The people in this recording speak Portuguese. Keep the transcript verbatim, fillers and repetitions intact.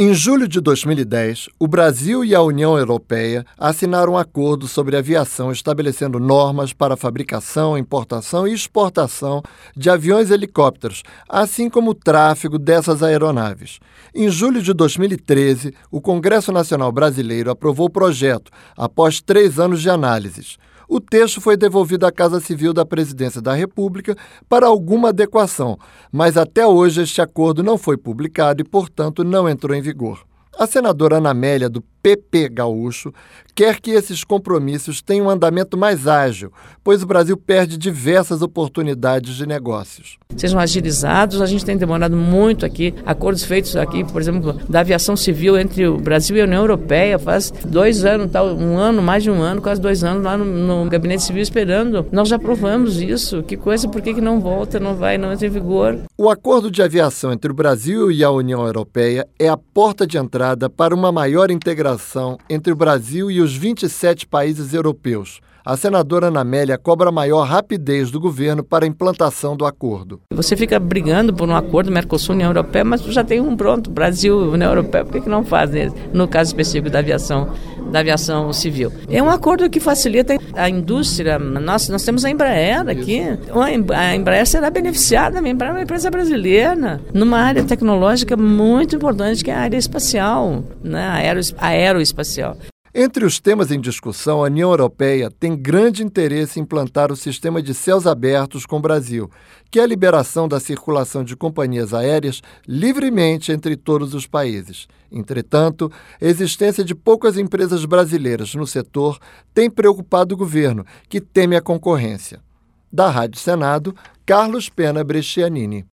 Em julho de dois mil e dez, o Brasil e a União Europeia assinaram um acordo sobre aviação estabelecendo normas para a fabricação, importação e exportação de aviões e helicópteros, assim como o tráfego dessas aeronaves. Em julho de dois mil e treze, o Congresso Nacional Brasileiro aprovou o projeto, após três anos de análises. O texto foi devolvido à Casa Civil da Presidência da República para alguma adequação, mas até hoje este acordo não foi publicado e, portanto, não entrou em vigor. A senadora Ana Amélia, do P P gaúcho, quer que esses compromissos tenham um andamento mais ágil, pois o Brasil perde diversas oportunidades de negócios. Sejam agilizados, a gente tem demorado muito aqui, acordos feitos aqui, por exemplo, da aviação civil entre o Brasil e a União Europeia, faz dois anos, tá, um ano, mais de um ano, quase dois anos lá no, no Gabinete Civil esperando. Nós já aprovamos isso, que coisa, por que que não volta, não vai, não entra em vigor? O acordo de aviação entre o Brasil e a União Europeia é a porta de entrada para uma maior integração entre o Brasil e os vinte e sete países europeus. A senadora Ana Amélia cobra maior rapidez do governo para a implantação do acordo. Você fica brigando por um acordo Mercosul-União Europeia, mas já tem um pronto, Brasil e União Europeia, por que que não fazem, no caso específico da aviação, da aviação civil? É um acordo que facilita a indústria. Nós, nós temos a Embraer aqui, a Embraer será beneficiada, a Embraer é uma empresa brasileira, numa área tecnológica muito importante, que é a área espacial, né? Aero, aeroespacial. Entre os temas em discussão, a União Europeia tem grande interesse em implantar o sistema de céus abertos com o Brasil, que é a liberação da circulação de companhias aéreas livremente entre todos os países. Entretanto, a existência de poucas empresas brasileiras no setor tem preocupado o governo, que teme a concorrência. Da Rádio Senado, Carlos Pena Brescianini.